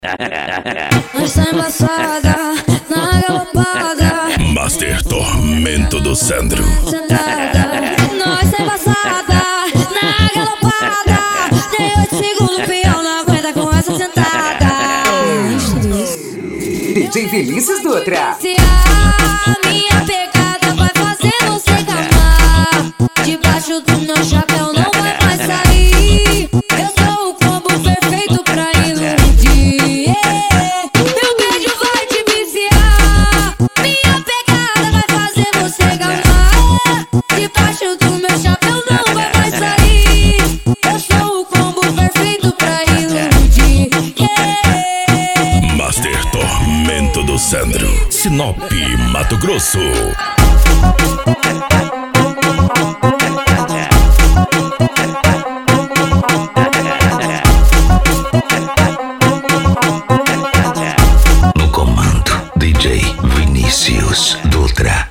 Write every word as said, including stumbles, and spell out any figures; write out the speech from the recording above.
Nós tá embaçada, na galopada. Master Tormento do Sandro. Sentada, nós tá embaçada, na galopada. Nem oito segundos, peão não aguenta com essa sentada. D J Vinícius Dutra. Se a minha pegada vai fazer você gamar, debaixo do meu chapéu não vai mais sair. Eu sou o combo perfeito pra iludir. Meu beijo vai te viciar. Minha pegada vai fazer você gamar, debaixo do meu chapéu não vai mais sair. Eu sou o combo perfeito pra iludir. Master Tormento do Sandro. Sinop, Mato Grosso. No comando, D J Vinícius Dutra.